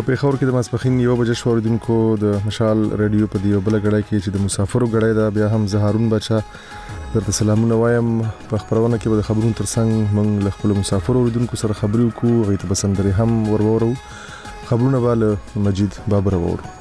پیښور کې د ماسپخین 1 بجې شوریدونکو د مشال رادیو په دیو بل غړای کې چې د مسافرو غړای دا بیا هم زهارون بچا درته سلامونه وایم. په خبرونه کې به د خبرونو ترڅنګ موږ له خپل مسافرو اوریدونکو سره خبرې وکړو، غي ته بسندري هم ورورو. خبرونه به مجید بابر ورورو.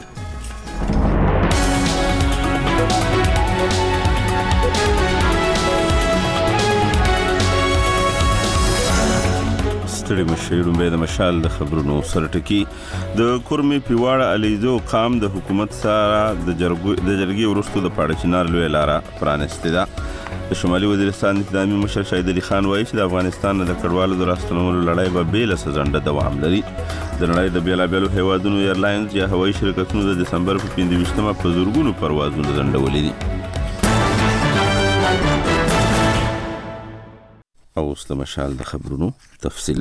ستړي مشیرو به د مشال د خبرونو سره ټکی د کورمي پیواړه الیزو قام د حکومت سره د جرګي ورستو د پاړچنار لوی لاره پرانسته ده. د شمالي وزیرستان انتظامی مشر شهید علي خان وایي چې د افغانستان د کډوالو د راستنولو لړۍ به بې له سزنده دوام لري. د نړۍ د بیلابیلو هیوادونو ایرلاینز یا هوایي شرکتونو د دسمبر په 25مه په زورګونو پروازونه ځنډولي دي. اوس د مشال د خبرونو تفصیل.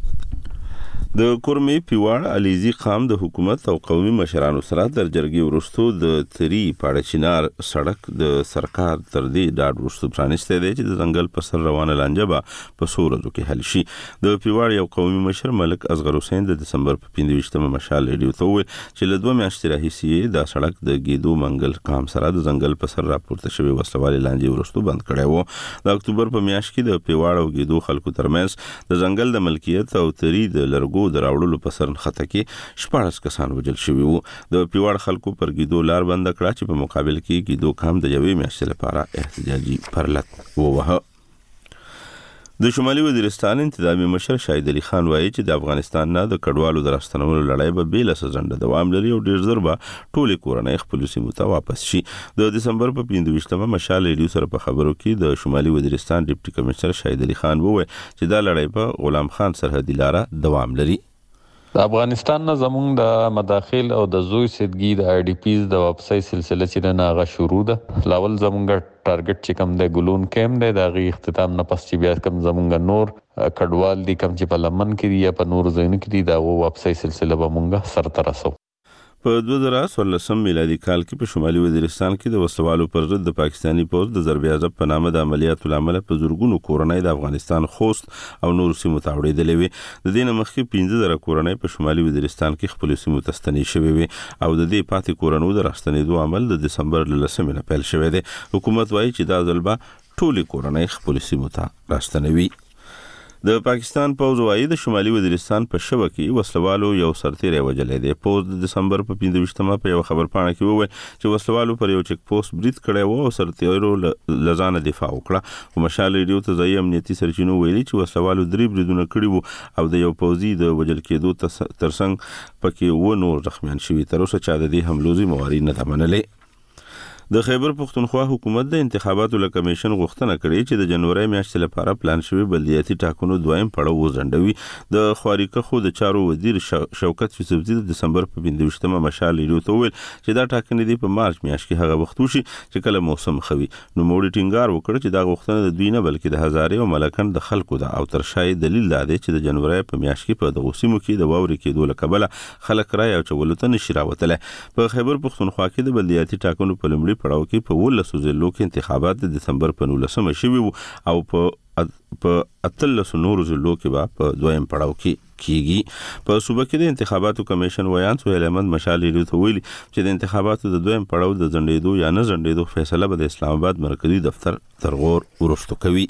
د کورمي پیواړه الیزي قام د حکومت او قومي مشرانو سره د جرګي ورستو د تری پاړچینار سړک د سرکار تر دې ډاډ ورستو پرانسته دی چې د ځنګل په سر روانه لانجه په سورزو کې حل شي. د پیواړ یو قومي مشر ملک اصغر حسین د دسمبر په 25مه مشال ریډیو ته وویل چې له 2 میاشتې راهیسې دا سړک د ګیدو منګل قام سره د ځنګل په سر راپورته شوی وسلوالي لانجه ورستو بند کړی و. د اکتوبر په میاشت کې د پیواړ او ګیدو خلکو ترمنځ د ځنګل د ملکیت او تری د لرګو د راوړلو په سر خطه کې 14 کسان وژل شوي وو. د پیواړ خلکو پر ګیدو لار بند کړه چې په مقابل کې ګیدو کام د یوې میاشتې لپاره احتجاجي پرلط ووهه. د شمالي وزیرستان انتظامی مشر شهید علي خان وایي چې د افغانستان نه د کډوالو د راستنولو لړۍ به بې له سزنده دوام لري او ډېر ژر به ټولې کورنۍ خپلو سیمو ته واپس شي. د دسمبر په 25مه مشال ریډیو سره په خبرو کې د شمالي وزیرستان ډیپټي کمشنر شهید علي خان وویل چې دا لړۍ په غلام خان سرحدي لاره دوام لري. د افغانستان نه زموږ د مداخل او د زوی سیدګي د آی ډی پیز د واپسۍ سلسله چې نه هغه شروع ده. لاول زموږ ټارګټ چې کوم د ګلون کیم دی د هغې اختتام نه پس چې بیا کوم زموږ نور کډوال دي کوم چې په لمن کې دي یا په نور ځایونو کې دي د هغو واپسۍ سلسله به موږ سرته رسوو. په 2014 میلادي کال کې په شمالي وزیرستان کې د وسلوالو پر ضد د پاکستاني پوځ د ضرب عضب په نامه د عملیاتو لامل په زورګونو کورنۍ د افغانستان خوست او نور سیمو ته وړېدلې وي. د دې نه مخکې 15,000 کورنۍ په شمالي وزیرستان کې خپل سیمو ته ستنې شوې وي او د دې پاتې کورنو د راستنېدو عمل د دسمبر له 10 نه پیل شوی دی. حکومت وایي چې دا ځل به ټولې کورنۍ خپل سیمو ته راستنوي. د پاکستان پوځ وایي د شمالي وزیرستان په شوه کې وسلوالو یو سرتیری وژلی دی. پوځ د دسمبر په 25مه په یو خبرپاڼه کې وویل چې وسلوالو پر یو چک پوسټ برید کړی و او سرتیرو له ځانه دفاع وکړه. خو مشال ریډیو ته ځایي امنیتي سرچینو ویلي چې وسلوالو 3 بریدونه کړي وو او د یو پوځي د وژل کېدو ترڅنګ پکې و نور زخمیان شوي. تر اوسه چا د دې حملو ذمهواري نه ده منلې. د خیبر پختونخوا حکومت د انتخاباتو له کمیشن غوښتنه کړې چې د جنوري میاشتې لپاره پلان شوی بلدیاتي ټاکنو دویم پړاو وځنډوي. د خواریکخو د چارو وزیر شوکت یوسفزي د دسمبر په 25مه مشال ریډیو ته وویل چې دا ټاکنې دي په مارچ میاشت کې هغه وخت وشي چې کله موسم ښه وي. نوموړي ټینګار وکړ چې دا غوښتنه د دوی نه بلکې د هزارې او ملکن د خلکو ده او تر شای دلیل دا دی چې د جنوري په میاشت کې په دغو سیمو کې د واورې کېدو له کبله خلک رایې اچولو ته نشي راوتلی. په خیبر پختونخوا کې د بلدیاتي ټاکنو په لومړي پړاو کې په 19 ضلعو کې انتخابات د دسمبر په 19مه شوي وو او په 18 نورو ضلعو کې به په دویم پړاو کې کیږي. په صوبه کې د انتخاباتو کمیشن ویان سهیل احمد مشال ریډیو ته ویلي چې د انتخاباتو د دویم پړاو د ځنډېدو یا نه ځنډېدو فیصله به د اسلام آباد مرکزي دفتر تر غور وروستو کوي.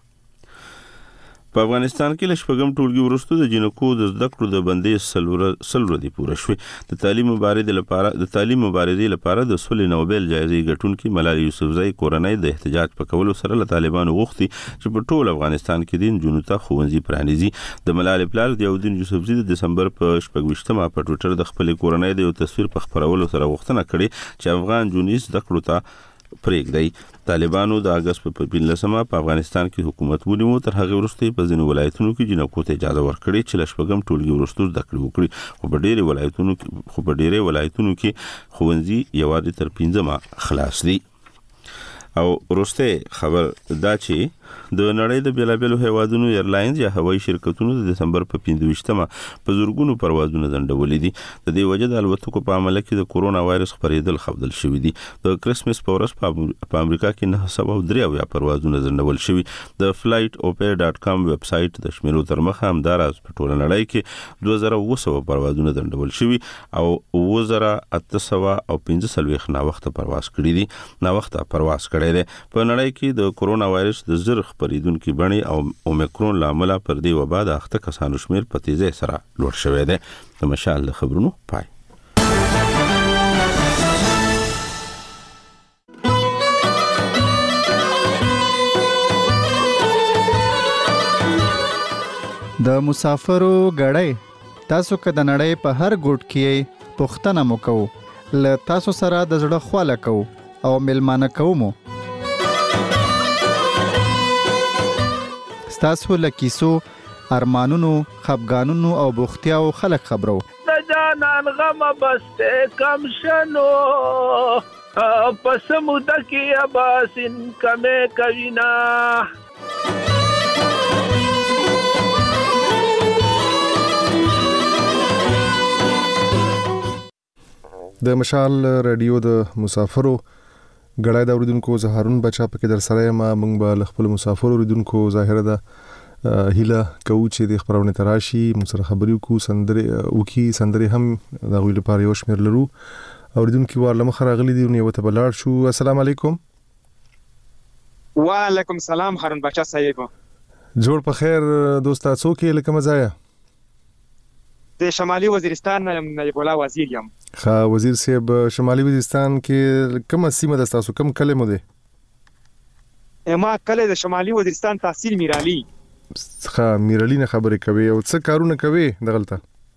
په افغانستان کې له شپږم ټولګي وروسته د جنکو د زده کړو د بندیز 100 ورځې پوره شوې. د تعلیم مبارزې لپاره د صلح نوبل جایزې ګټونکي ملالۍ یوسفزۍ کورنۍ د احتجاج په کولو سره له طالبانو غوښتي چې په ټول افغانستان کې د نجونو ته ښوونځي پرانیزي. د ملالۍ پلار ضیاءالدین یوسفزي د دسمبر په 26مه په ټویټر د خپلې کورنۍ د یو تصویر په خپرولو سره غوښتنه کړې چې افغان نجونې زده کړو ته پرېږدي. طالبانو د اگست په 15مه په افغانستان کې حکومت ونیو. تر هغې وروسته په ځینو ولایتونو کې جنکو ته اجازه ورکړې چې له شپږم ټولګي وروسته زده کړې وکړي. خو په ډېرې ولایتونو کې ښوونځي یوازې تر 5مه خلاص دي. او وروسته خبر دا چې د نړۍ د بیلابېلو هیوادونو ایرلاینز یا هوایي شرکتونو د دسمبر په 25مه په زورګونو پروازونه ځنډولې دي. د دې وجه د الوتکو په عمله کې د کورونا وایرس خپرېدل ښودل شوي دي. د کرسمس په ورځ په امریکا کې 903 پروازونه ځنډول شوي. د flightopera.com ویب سټ د شمیرو تر مخه همداراز په ټوله نړۍ کې 2900 پروازونه ځنډول شوي او 2845 نا وخت پرواز کړي دي. نا وخت پرواز کړي دي. په نړۍ کې د کورونا وایرس د زر خپریدونکو بڼي او اومیکرون لامل پر دې وبا د اخته کسانو شمیر په تیزی سره لوړ شوی دی. د مشال خبرونو پای. د مسافرو غړی تاسو که د نړۍ په هر ګوټ کې پوښتنه مو کوو، له تاسو سره د زړه خواله کوو او ملمانه کوو مو. تاسو له کیسو، ارمانونو، خفګانونو او بوختیاو خلک خبرو. د جانان غم بسته کم شنو پس موده کې اباسین کمه کوینا. د مشال رادیو د مسافرو غړای د اوریدونکو زهارون بچا پکې در سره ما موږ به خپل مسافر اوریدونکو ظاهره ده هیله کوو چې د خبرونه تراشي موږ سره خبرې وکړو، سندري هم د غوړي لپاره یو شمیر لرو. اوریدونکو ورله مخراغلي دی نو ته بلار شو. السلام علیکم. وعلیکم السلام هارون بچا صاحب. جوړ په خیر دوستا څوک یې لکه مزایا؟ د شمالي وزیرستان نایب الله وزیر یم. خا وزیر صاحب شمالي وزیرستان کې کومه سیمه د تاسو کوم کلمه ده؟ ما کله د شمالي وزیرستان تحصیل میرالي. خا میرالي نه خبرې کوي او څه کارونه کوي دغلطه؟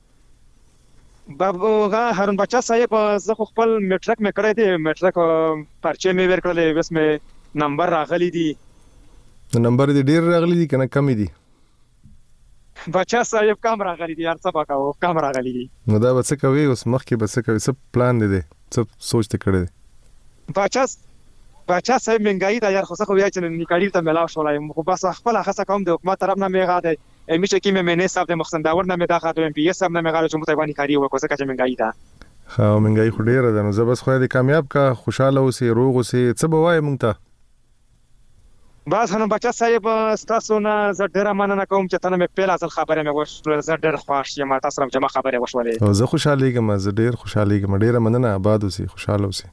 بابا هارون بچا صاحب زه خپل میټرک مې کړی دی، میټرک پرچې مې ورکړلې، بس مې نمبر راغلی دی. نمبر دې ډیر راغلی دی کنه کم دی؟ بچا صاحب کم راغلی دی، هر څه پکاو کم راغلی دی. نو دا به څه کوي اوس مخکې به څه کوي؟ څه پلان دی څه سوچ ته کړی دی؟ بچا صاحب منګای دا یار خو څه خو یا چې نکاړي ته ملاو شولای خو بس خپل خاصه کوم د حکومت طرف نه میغه دی میشه کې مې نه صاحب د محسن داور نه مې دا خاطر ام پی اس صاحب نه مې غواړم چې متوانی کاری وکړو څه چې منګای دا. خا منګای خو ډیر ده نو زه بس خو دې کامیاب کا خوشاله اوسې روغ اوسې څه به وای مونږ ته. بس هنو بچا صاحب تاسو نه زه ډیر مننه کوم چې تنه مې پیل اصل خبره مې وشو، زه ډیر خوښ یم تاسو سره جمع خبره وشولې. زه خوشاله یم، زه ډیر خوشاله یم، ډیر مننه، آباد اوسې، خوشاله اوسې.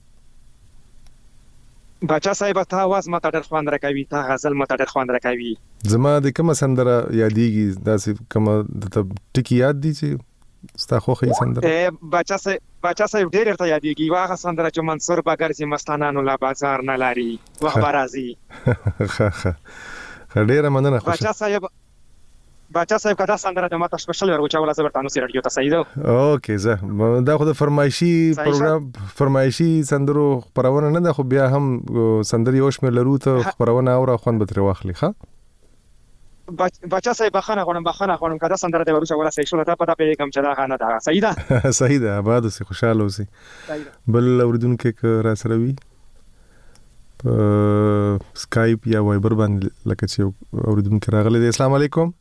بچا صاحب ته आवाज ماته ډیر خوند راکوي، ته غزل ماته ډیر خوند راکوي. زما د کومه سندره یادېږي داسې کومه د ټکی یاد دي چې ستا خوښه سندره؟ بچا صاحب ډیر ته یادېږي واغه سندره چې منصور بګرځي مستانانو لا بازار نه لاري وخت راځي. خا ډیر مننه. بچا صاحب کدا سندره د ماته سپیشل ورغوچاوله زبرتانو سره رادیو ته صحیح ده. اوکې زه دا خو د فرمایشي پروګرام فرمایشي سندرو خبرونه نه ده، خو بیا هم سندري اوش مې لرو ته خبرونه او خوند به تر واخلي. ښه بچا صاحب بخنه غونم کدا سندره د ورچاوله صحیح شو ته پتا پیګم چې دا غانه ده صحیح ده. صحیح ده، آباد اوسې، خوشاله اوسې. بل اوریدونکو را سره وي په سکایپ یا وایبر باندې لکه چې اوریدونکو راغلي دي. السلام علیکم.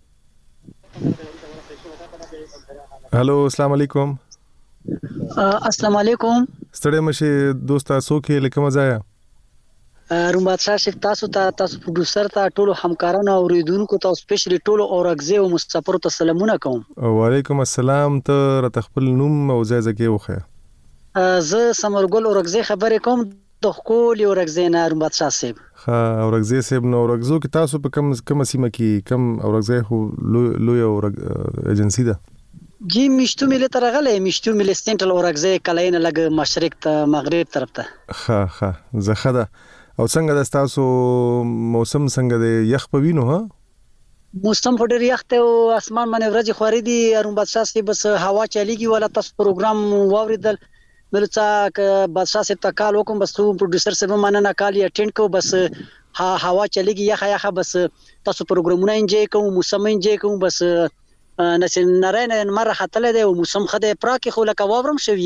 هلو السلام علیکم. السلام علیکم. ستړی مشه دوستا څوک یې لکه مزایا؟ روم بادشاہ شیخ تاسو پروډوسر ته ټولو همکارانو او اوریدونکو ته سپیشلی ټولو اورګزي او مسافرو ته سلامونه کوم. وعلیکم السلام. ته را خپل نوم او ځای ځکه وخه؟ زه سمرګل اورګزي خبرې کوم د خپل اورګزي نه روم بادشاہ صاحب. ها اورګزي صاحب نو اورګزو کې تاسو په کوم سیمه کې کوم اورګزي خو لوی ایجنسی ده؟ جی مشتو ملي ترغله مشتو ملي سنټرل اورګزي کلاینه لګ مشرق ته مغرب طرف ته. ها زخه ده. او څنګه د تاسو موسم څنګه د یخ په وینو؟ ها موسم په ډیر یخ ته او اسمان باندې ورځ خوري دي روم بادشاہ صاحب، بس هوا چلیږي ولا تاسو پروګرام واوریدل ملته بادشاہ صاحب ته کال وکم، بس پروډوسر صاحب مننه کال اټینډ کو، بس هوا چلیږي یخه بس تاسو پروګرامونه انجوای کوم، موسم انجوای کوم، بس نس نارینه مره خطلې ده او موسم خده پراکه خو لکه واورم شویا.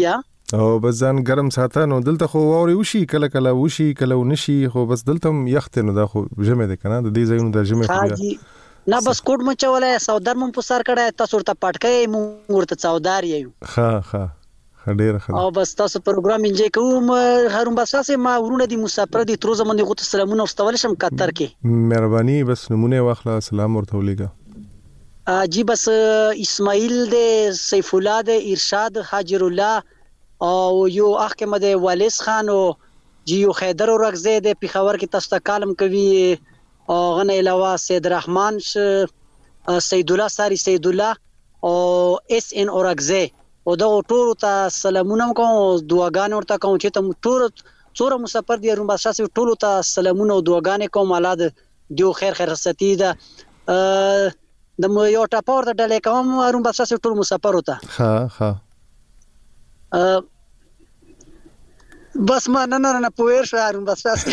او بس ځان ګرم ساته. نو دلته خو واوري وشي کله کله وشي کله ونشي، خو بس دلته هم یخت نو دا خو ژمه ده کنه، د دې ځایونو د ژمه خو نه بس کوټ مچولای سودار مون په سر کړه تاسو ورته پټکې مون ورته سودار یو. ها ډیر ښه. او بس تاسو پروګرام انجوای کوم هارون باساسه ما ورونه دي مسافر دي تر زمونږ غوته سلامونه واستول شم قطر کې. مهرباني بس نمونه واخله، سلام ورته ولېګا. جی بس اسماعیل دے، سیف الله دے، ارشاد، حاجر الله او یو احمد والیس خان او جی یو خیدر اورغزه دے پیښور کې تاسو ته کالم کوي. او غنه علاوه سید رحمان سید الله ساری سید الله او اس ان اورغزه او دا ټول ته سلامونه کوم او دعاګانې ورته کوم چې ته ټول څوره مسافر دي هارون بادشاه سي ټول ته سلامونه او دعاګانې کوم. الله دې دیو خیر ستي ده د یو ټاپور د ډلې کوم هارون بادشاه سي ټول مسافر وته. ها بس ما نه پوهیر شو هارون بادشاه سي.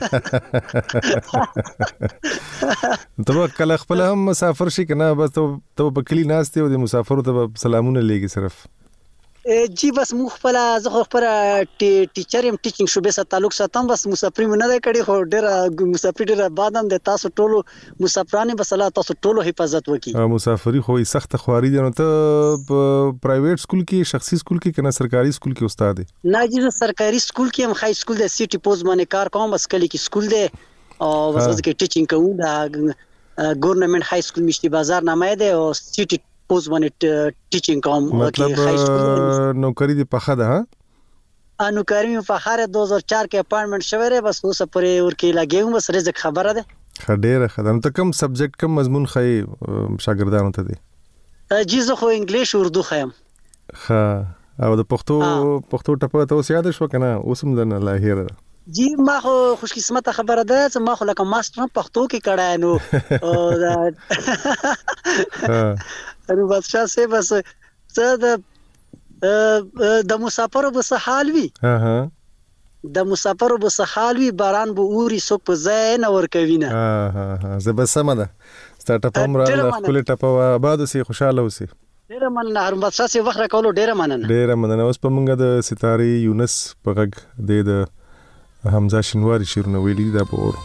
ته کله خپل هم مسافر شي کنه، بس ته په کلی ناشته او د مسافرو ته سلامونه لګي صرف. جی بس مو خپل زه خپل ټیچر يم، ټیچینګ شوبې سره تعلق ساتم. بس مسافر مې نه دی کړی، خو ډېر مسافر ډېر بادم د تاسو ټولو مسافرانو بس الله تاسو ټولو حفاظت وکړي. مسافری خو سخت خواري دي. نو ته پرایویټ سکول کې، شخصي سکول کې کنه سرکاري سکول کې استاد دی؟ نه جی سرکاري سکول کې هم، خای سکول د سیټي پوز باندې کار کوم. بس کلی کې سکول دی او بس کې ټیچینګ کوم. دا ګورنمنت های سکول مشتي بازار نامه دی او سیټي پوز باندې ټیچینګ کوم. مطلب نوکری دی په خده؟ ها نوکری مې په خاره 2004 کې اپاینټمنټ شوی دی. بس اوس پرې ورکې لګیږم، بس رزق خبره ده. ډېر ښه. نو ته کوم سبجیکټ کوم مضمون خای شاګردانو ته دی؟ جی زه خو انګلیش اردو خایم. ښه. او د پښتو ټپه ته اوس یاد شو کنه؟ اوس هم نه لا هیره جی ما خو خوش قسمت خبره ده چې ما خو لکه ماستر پښتو کې کړای نو هارون بادشاه سي بس څه د مسافرو بس حال وی. د مسافرو بس حال وی، باران به اوري سوک په ځای نه ور کوي نه. زه بس سم ده ستارټ اپ امر خپل ټپه آباد سي خوشاله وسی. ډېر مننه هارون بادشاه سي، وخت راکولو ډېر مننه. ډېر مننه. اوس په مونږه د ستاري یونس په غږ د حمزه شینواری شیرونه ویلي دا په اور.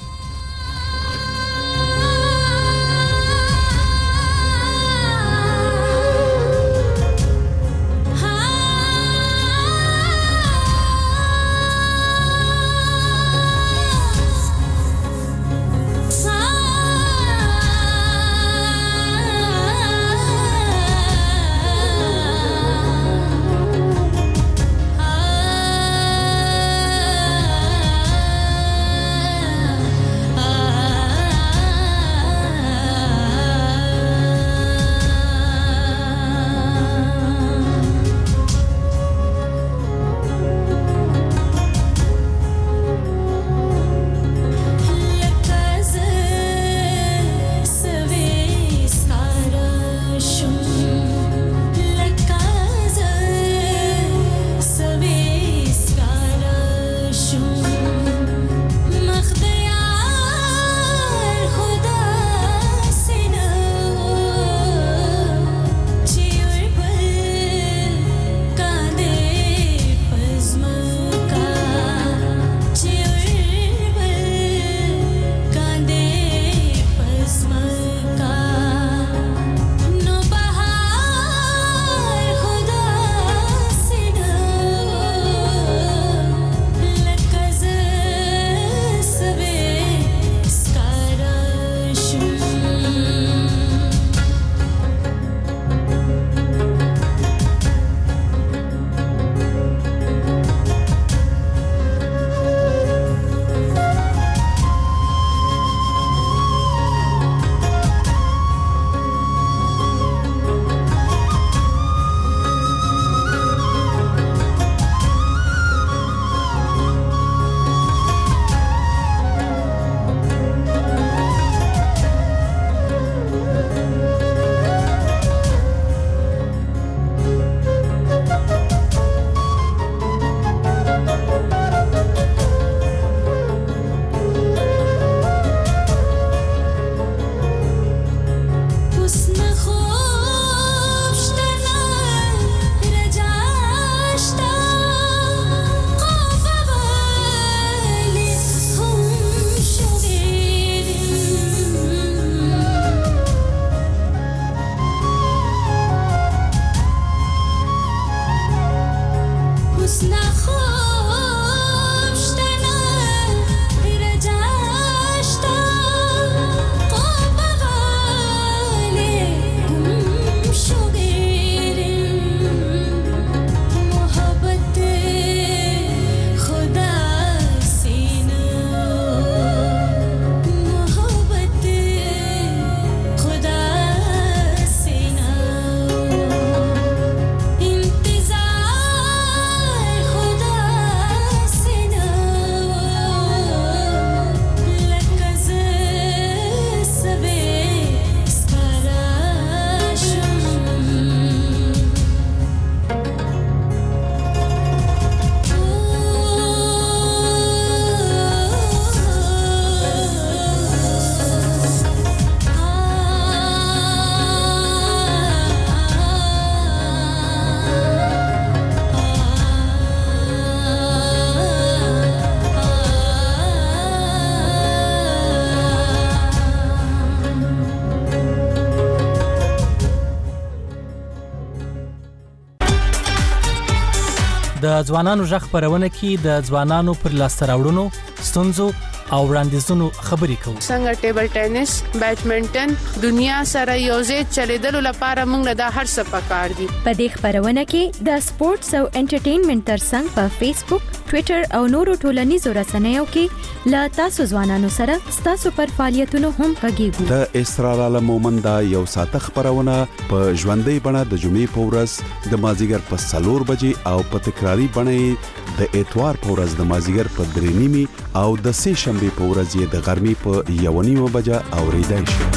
د ځوانانو ژغ خبرونه کې د ځوانانو پر لاسته راوړنو ستونزو او وړاندیزونو خبرې کوو. څنګه ټیبل ټینس، بیډمنټن دنیا سره یوځای چلیدلو لپاره موږ له هر څه پکار دي. په دې خبرونه کې د سپورتس او انټرټینمنټ ترڅنګ په فیسبوک، ټوئیټر او نورو ټولنیزو رسنیو کې له تاسو ځوانانو سره تاسو پر فعالیتونو هم غږیږو. د اسرار عالم مومند یو ساعت خبرونه په ژوندۍ بڼه د جمعې په ورځ د مازیګر په 4 بجې او په تکراری بڼه د اتوار په ورځ د مازیګر په 3:30 او د سه شنبه په ورځ د غرمې په 1:30 بجې اوریدای شي.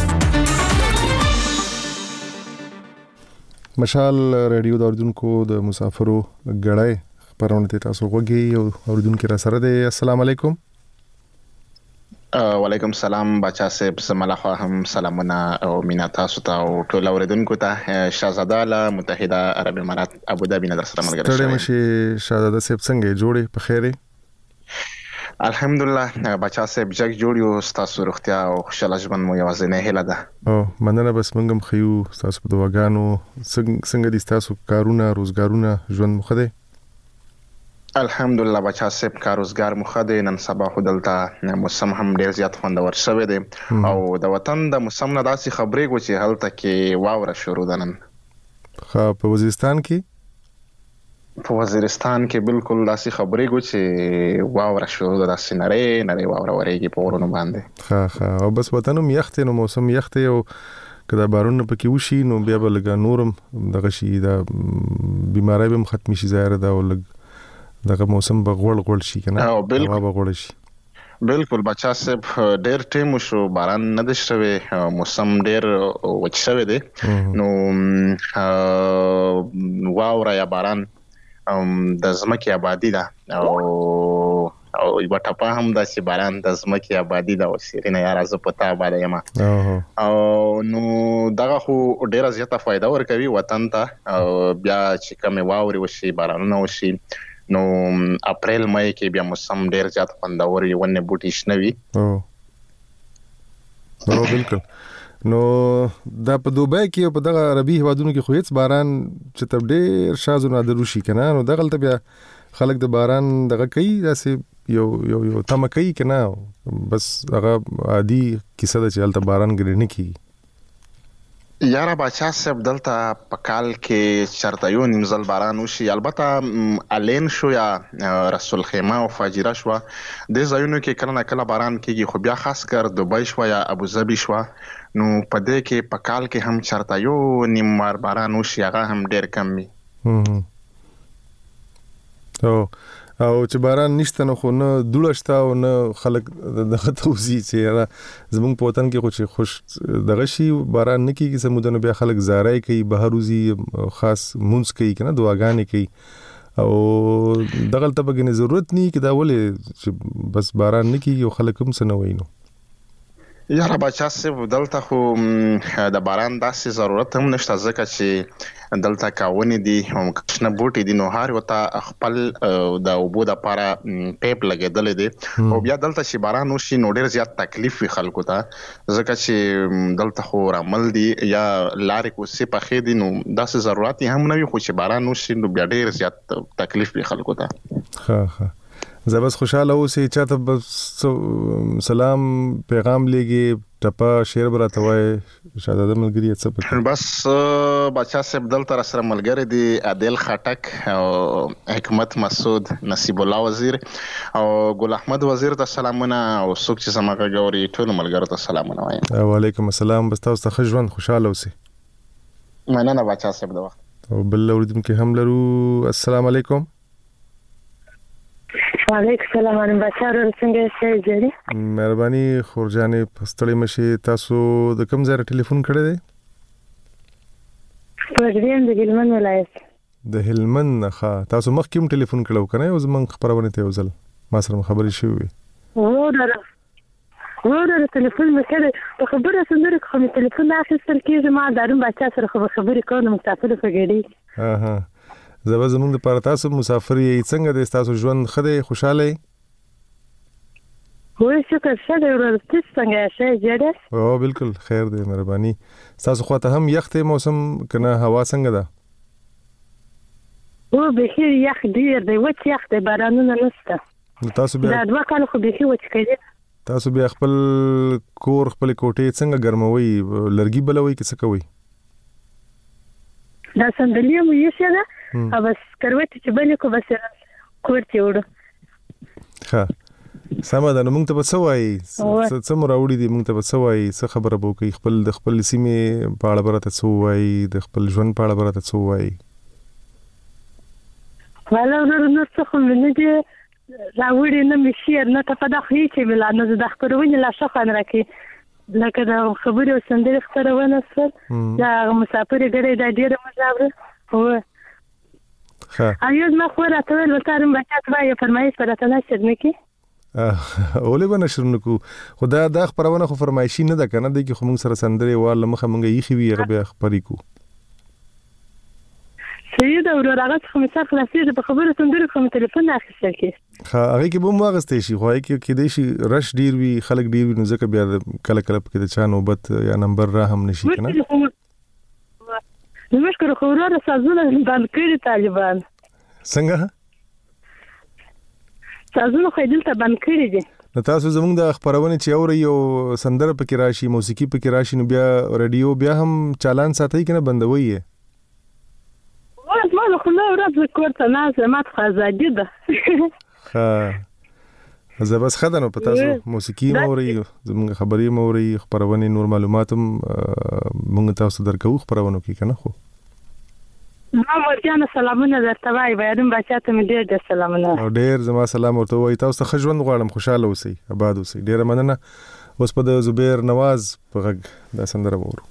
مشال ریډیو د اردوونکو د مسافرو غړای خبرونه ته تاسو وګورئ او اردوونکو را سره دی. السلام علیکم. وعلیکم السلام بچا صاحب، سملاخوا هم سلامونه او مینا تاسو ته او ټول اوریدونکو ته. شاهزاده له متحده عرب امارات ابوظبي نه در سره ملګری شوم. ستړي مشي شاهزاده صاحب، څنګه جوړې په خیره؟ الحمدلله بچا صاحب جګ جوړ یو، تاسو روغتیا او خوشاله ژوند مو یوازینۍ هیله ده. او مننه، بس موږ هم خيو تاسو په دواګانو. څنګه دي تاسو کارونه، روزګارونه، ژوند مخ ده؟ الحمدلله بچا صاحب کار روزګار مخه ده. نن سبا خو دلته موسم هم ډیر زیات خوندور شوی دی او د وطن د موسم نه داسې خبرې کو چې هلته کې واوره شروع ده. نن په وزیرستان کې بالکل داسې خبرې کو چې واوره شروع ده، داسې نری واوره ورېږي په ورونو باندې. او بس وطن هم یخ ته، نو موسم یخ ته، او کله بارون پکې وشي نو بیا به لګا نورم دغه شي د بیماری به ختم شي ظاهر ده، او لګ دغه موسم به غوړ شي کنه، هوا به غوړ شي. بالکل بچا صاحب ډیر ټیم شو باران نه د شوي، موسم ډیر وچ شوی دی. نو واوره یا باران د زمکه آبادی ده او یو ټپه هم د سی باران د زمکه آبادی ده. او سیرینه یار از پتا آباد یم او نو دغه خو ډیره زیاته فائدہ ورکوي وطن ته. بیا چې کوم واوري وشي، بارانونه وشي، نو اپریل مې کې بیا موسم ډیر زیات خوندور وي، ونه بوټي شنوي. بالکل. نو دا په دوبه کې او په دغه عربي هوادونو کې خو هیڅ باران چې تب ډیر شازو نادر وشي کنه، نو دغه بیا خلک د باران دغه کوي، داسې یو تمه کوي کنه، بس هغه عادي کیسه ده چې هلته باران ګرې نه کیږي. یاره بچا صاحب دلته په کال کې چرته یو نیمزل باران وشي، البته الین شو یا رسول خیمه او فاجره شو، د ځایونو کې کله نه کله باران کېږي، خو بیا خاص کر دوبۍ شو یا ابوظبي شو، نو په دې کې په کال کې هم چرته یو نیم مار باران وشي، هغه هم ډیر کم وي. او چې باران نشته نو خو نه دوړه شته او نه خلک دغه توزی چې زمونږ په وطن کې خو چې خوش دغه شي باران نه کېږي سمودنو، بیا خلک زارای کوي، بهر وزي، خاص مونږ کوي کنه، دعاګانې کوي، او دغه ته بګنې ضرورت نه کې دا ولې چې بس باران نه کېږي او خلک هم څه نه وایي. نو یاره بچا صاحب دلته خو د باران داسې ضرورت هم نشته، ځکه چې دلته کاونې دي او کښنه بوټي دي، نو هر یو ته خپل د اوبو د لپاره پیپ لګېدلې دي. او بیا دلته چې باران وشي نو ډیر زیات تکلیف وي خلکو ته، ځکه چې دلته خو رامل دي یا لارې کوڅې پخې دي، نو داسې ضرورت هم نه وي، خو چې باران وشي نو بیا ډیر زیات تکلیف وي خلکو ته. زه بس خوشاله اوسې چاته بس سلام پیغام لګي ټپه شعر براته وای شاده ملګری څه پته. بس بچا صاحب دلته را سره ملګری دي عادل خټک او حکمت مسعود، نصیب الله وزیر او ګل احمد وزیر ته سلامونه، او څوک چې سمغه ګوري ټول ملګرو ته سلامونه وایم. وعلیکم السلام. بس تاسو ته ژوند خوشاله اوسې. مننه بچا صاحب د وخت. او بل اوریدونکو هم لرو. السلام علیکم. وعلیکم السلام. بچا ورو څنګه شې جری؟ مهرباني خورجانې پستړې مشي. تاسو د کوم ځای ټلیفون کړی دی؟ پروګرام د هلمند ولایت. د هلمند نه. تاسو مخکې ټلیفون کړو کنه، او زمونږ خبرونه ته وزل ما سره خبرې شوې. وره ټلیفون مکړه په خبره سندره کوم ټلیفون اخیستل کیږي، ما دارم بچا سره خبرې کوم مسافر په ګډي. زبر زمونږ لپاره تاسو مسافر یې، څنګه د تاسو ژوند خدای خوشاله یې؟ وای شکر شه ورته څنګه شې جره؟ او بالکل خیر دی، مهرباني. تاسو خواته هم یخته موسم کنه، هوا څنګه ده؟ او به یخ ډیر دی وچ یخ دی بارانونه نشته تاسو بیا دا 2 کال خو به وچ کړي تاسو بیا خپل کور خپل کوټه څنګه ګرموي لرګي بلوي کې څه کوي دا سندلې مو یې شه دا بس کروټ چې بلې کو بس کوړتي وړو ها سمه ده نو موږ ته په څه وایي څه مراوړي دي موږ ته په څه وایي څه خبره به وکړي خپل د خپل سیمې په اړه به راته څه وایي د خپل ژوند په اړه به راته څه وایي والا نور څه خو نه دي راوړي نه مې شعر نه ته په دغه هیڅ ویلا نه د خبرونه لا شخان راکې لکه د خبرې او سندرې خبرونه سره دا مسافر غړي د ډیره مزابره هو ایوز ما خو راته ول تارم بچات وایي فرمایش پرته نه شرنکی اولې به نشر نکو خدا دا خبرونه خو فرمایشي نه ده کنه د کی خو موږ سره سندرې وال مخه موږ یې خوي هغه به خبرې کو سید او راغت خو مثال خلاصې په خبره سندرې کوم ټلیفون اخیستل کی هغه کې به مو واغستې شي خو هغه کې د شي رش ډیر وی خلک ډیر وی نو ځکه بیا کله کله کې د چا نوبت یا نمبر را هم نشي کنه نو مشکل خو ورته سازونه باندې کړی طالبان څنګه سازونه خو دلته باندې کړی دي نو تاسو زموږ د خبرونه چې اوري او سندره پکې راشي موسیقي پکې راشي نو بیا رادیو بیا هم چالان ساتي کنه بندوي ما خو نو ورځ کوړه نه ما ته ازادي ده ها زه بس خدانو په تاسو موسیقي موري زموږ خبري موري خبرونه نور معلوماتم موږ تاسو درکو خبرونه کې کنه خو ما ورته سلامونه درته وای باید بچاته مې ډېر سلامونه او ډېر زما سلام ورته وای تاسو ته ژوند غواړم خوشاله اوسئ آباد اوسئ ډېر مننه اوس په د زبیر نواز په غږ دا سندره وورو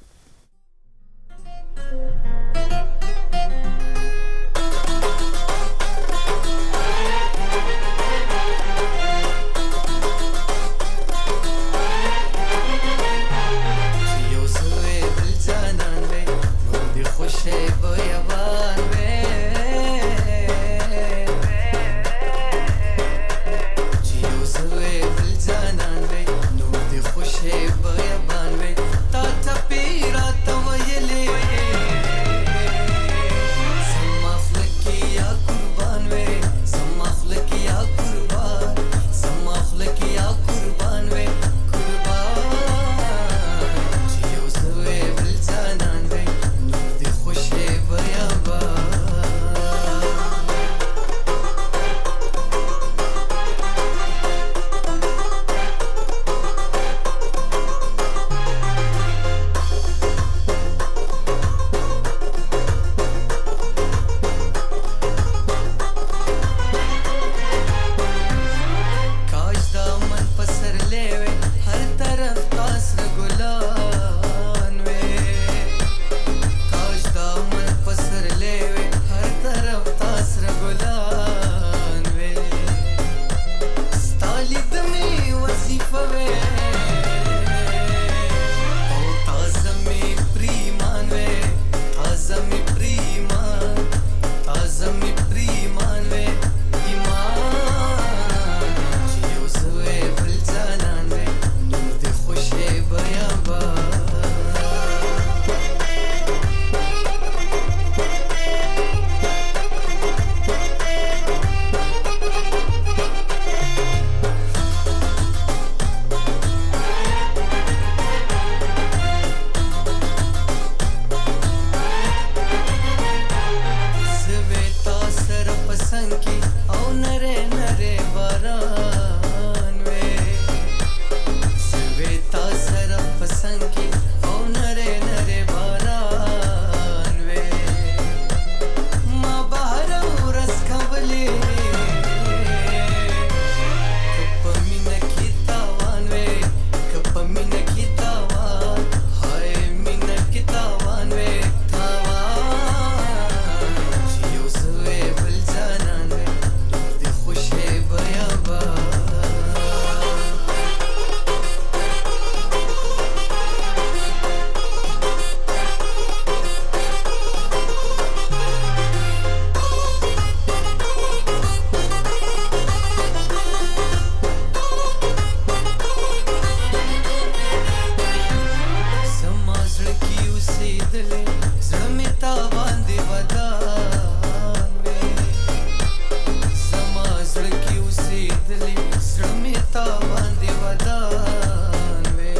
لیدلې سرمې تا باندې ودان وې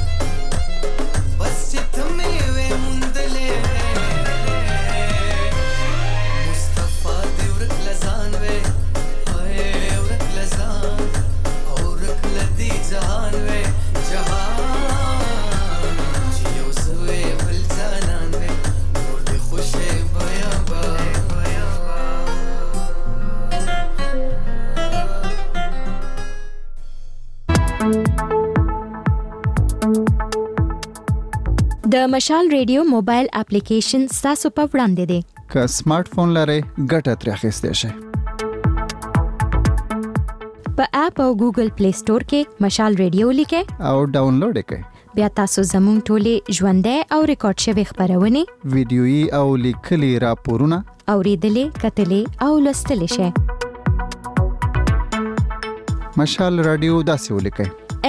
بس چې ته مې وې مندلې مصطفی دې ورک لزان وې ورک لزان او ورک لدی جهان وې جهان چې یو سوې بل جانان وې نور دې خوشې بیا د مشال ریډیو موبایل اپلیکیشن تاسو په وړاندې دی که سمارټ فون لرئ ګټه ترې اخیستی شئ په اپ او ګوګل پلی سٹور کې مشال ریډیو لیکئ او ډاونلوډ یې کړئ بیا تاسو زموږ ټولې ژوندۍ او ریکارډ شوي خبرونه ویډیويي او لیکلي راپورونه اوریدلې کتلې او لوستلې شئ مشال رادیو داسې ولیکئ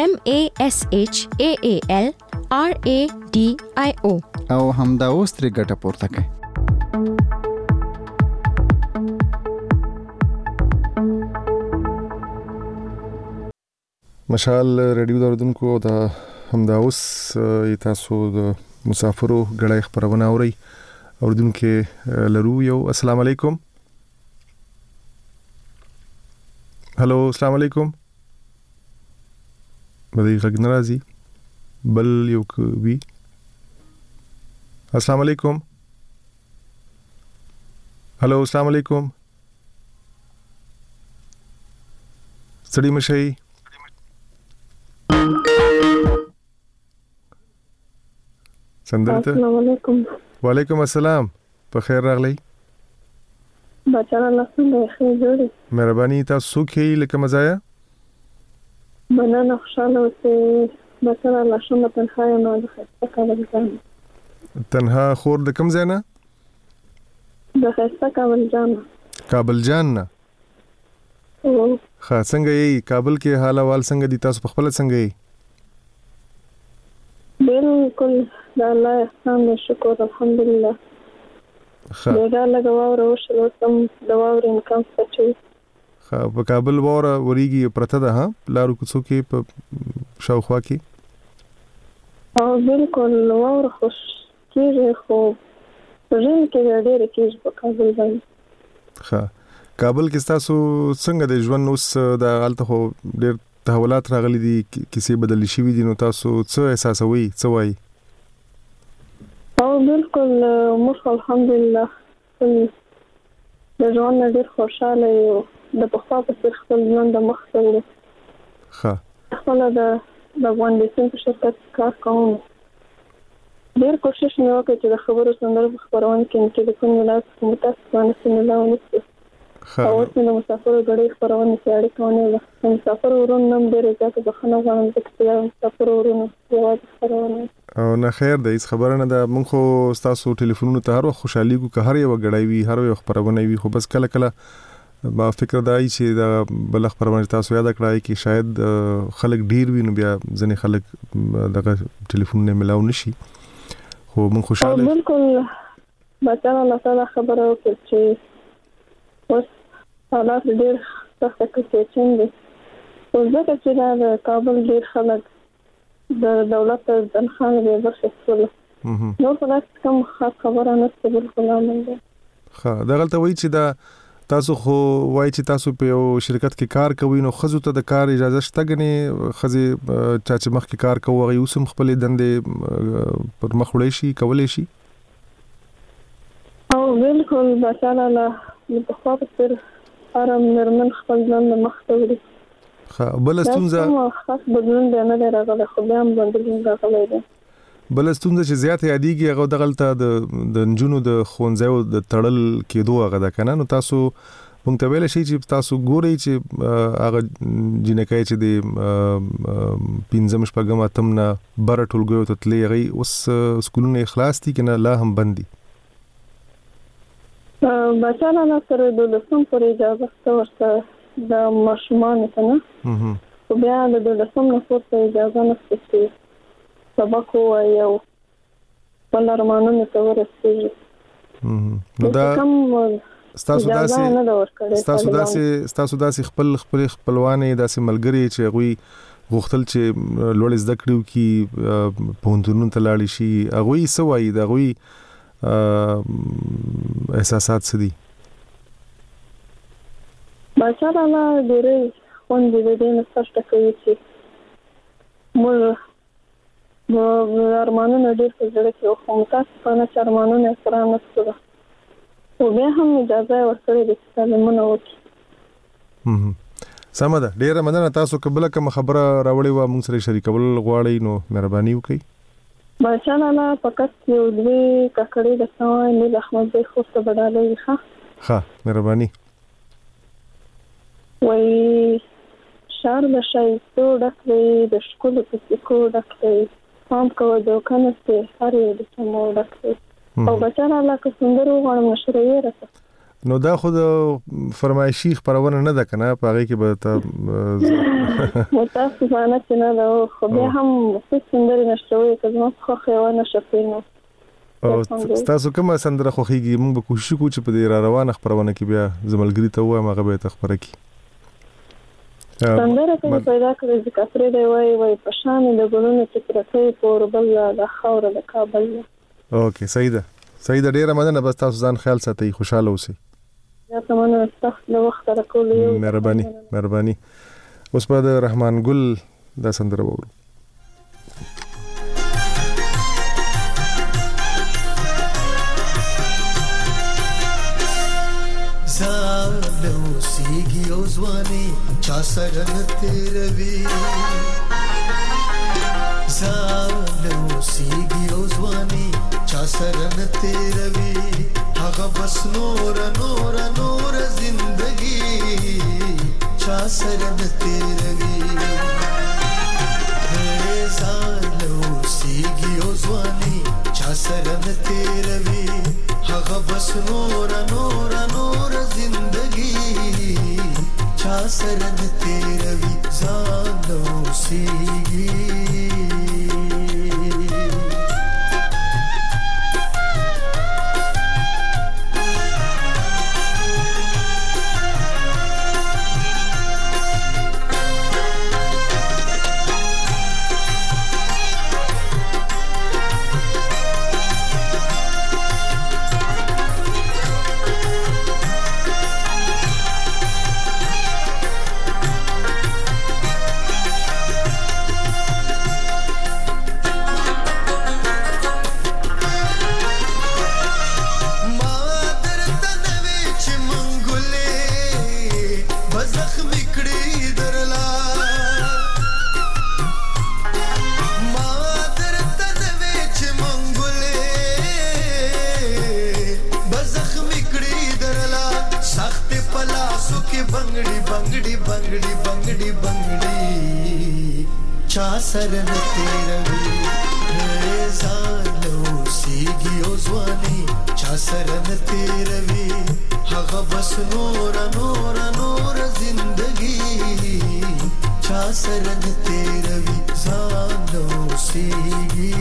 MASHAALRADIO او همدا اوس ترې ګټه پورته کړئ مشال ریډیو دردونکو دا همدا اوس تاسو د مسافرو غړای خبرونه اوري اوردونکو لرو یو السلام علیکم هالو السلام علیکم بدی غږ ناراضي بل یو کوي السلام علیکم هالو السلام علیکم سړی مشي سندرته السلام علیکم وعلیکم السلام په خیر راغلی بچا الله څنګه خیر جوړی مهرباني تاسو کې لکه مزایا بنانه خوشاله اوسئ بچا الله شمه تنها نه د خسته کابل جان تنها خور د کوم ځای نه د خسته کابل جان نه ښه څنګه یې کابل کې حال احوال څنګه دي تاسو په خپل څنګه یې بالکل د الله احسان شکر الحمدلله دا لګاو وروشلو سم د واور انکم سچي په کابل وره وريږي پرته ده ها لارو کوڅو کې په شاوخوا کې او بالکل واور خوش کیږي خو ژوند کې ډېر کېږي په کابل باندې ښه کابل کې تاسو څنګه د ژوند اوس د حالت خو ډېر تحولات راغلي دي کیسې بدلې شوې دي نو تاسو څه احساسوي څه وایي او بالکل موږ الحمدلله د ژوند ډېر خوشاله یو د پخوا په څیر خپل ژوند د مخ ته وړو ښه خپل د افغانستان په شرکت کار کوم ډېر کوشش مې وکړ چې د خبرو سندرو خبرونه کې ټلیفون ولایت متاسفانه څنګه ونیسم او اوس د مسافرو غړي خبرونه چې اړیکه ونه مسافر ورون نم ډېر زیات بخنه غواړم چې مسافر ورون یوازې خبرونه او نه خیر د هیڅ خبره نه ده مونږ خو تاسو ټلیفونونو ته هر وخت خوشحالي کو که هر یو غړای وي هر یو خبرونه وي خو بس کله کله ما فکر دای چې دا بل خبرونه تاسو یاد کړئ چې شاید خلک ډیر وي نو بیا ځنې خلک دغه ټلیفونونه ملاو نشي خو مونږ خوشاله بالکل بچا الله تعالی خبره وکړي چې اوس حالات ډیر سخت کېږي او ځکه چې دا کابل ډیر خلک د دولت د خان به برخه نو خلاص کوم خبره نه ستې بالکل نه ښه دا غلطه وایي چې دا تاسو خو وایي چې تاسو په یو شرکت کې کار کوئ نو خزو ته د کار اجازه شته غني خزي چې مخ کې کار کوي هغه اوسم خپل دندې پر مخ وړي شي کولای شي او بالکل بچاله له په خوا په سر ارم نرمن خپل ځان مخ ته وړي بل ستونزه خاص بدلون دی نه راغله خو بیا هم بدلون راغلی دی بل ستونزه چې زیات یادېږي هغه د غلطه د نجونو د خونځایو د تړل کېدو هغه د کنه نو تاسو مونږ ته ویل شي چې تاسو ګورئ چې هغه جنکای چې د پنځم شپږم اتم نه بر ټولګیو ته تللی هغه اوس سکولونه خلاص دي کنه لا هم بند دي بچاله لا سره د لسم پر اجازه ورته د ماشومان ته نه بیا د لسم نه پورته اجازه نشته چې سبق وایو بل ارمانونه ته ورسېږي نو دا ستاسو داسې خپلوانې داسې ملګری چې غوي غوښتل چې لوړ زده کړو کی پوهنتونونو ته لاړ شي غوي سوای دا غوي احساسات سدي بچا لا ډېرې خوند دې نه ستاسو کوي چې موږ ارمانونه ډېر په زړه کې خو تاسو په نه ارمانونه سره نه ستو او به هم اجازه ورکړې د تعلیمونو وکړي سمه ده ډېر مننه تاسو قبل کوم خبره راوړې و موږ سره شریکول غواړئ نو مهرباني وکړئ بچا لا فقط یو دې ککړې د سوای نه احمد بي خو ته بدلې ښه مهرباني وای شهر د شایستو ډکې د شکل په کو ډکې هم کوو دوکانه ته هر یو د سمو ډکې او بچا لا که سندر وغواړم نشریه راته نو دا خود فرمایشي خبرونه نه ده کنه پاره کې به ته متاسفانه چې نه ده خو به هم سندر نشوي که زما خو خیوانه شپینو او تاسو کوم سندره خوخيږي موږ به کوشش کوو چې په دې را روانه خبرونه کې بیا زملګری ته وایم هغه به تخبره کی سندره کې پیدا کړې چې کفر دی وای په شان د ګلونو چې پرته پور بل د خاور د کابل اوکې صحیح ده ډیره مننه بس تاسو ځان خیال ساتئ خوشاله اوسئ یا تمنه تاسو د وخت راکول یو مهرباني اوس په رحمان ګل دا سندره وورو زالو سیږي او ځواني چا سره تیروي زالو سیږي او ځواني چا سره تیروي هغه بس نور زندگی چا سره تیروي زالو سیږي او ځواني چا سره تیروي هغه بس نور زندگی چا سره تیروي زالو سیږي چا سره تیروي زالو سیږي او ځواني چا سره تیروي هغه بس نور زندگی چا سره تیروي زالو سیږي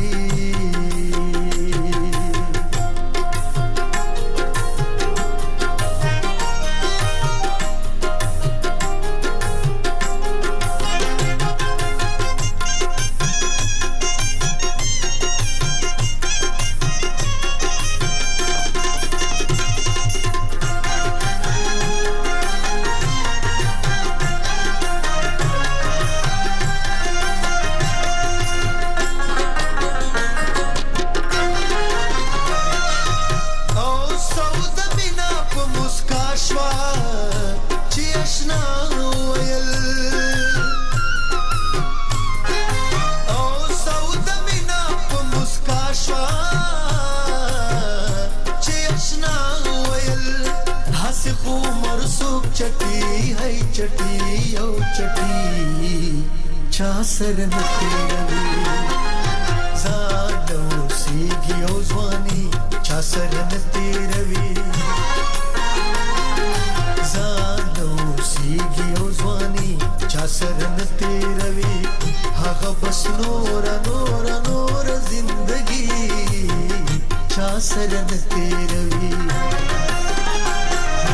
چا سره تیروي زالو سیږي او ځواني چا سره تیروي زالو سیږي او ځواني چا سره تیروي هغه بس نور زندگی چا سره تیروي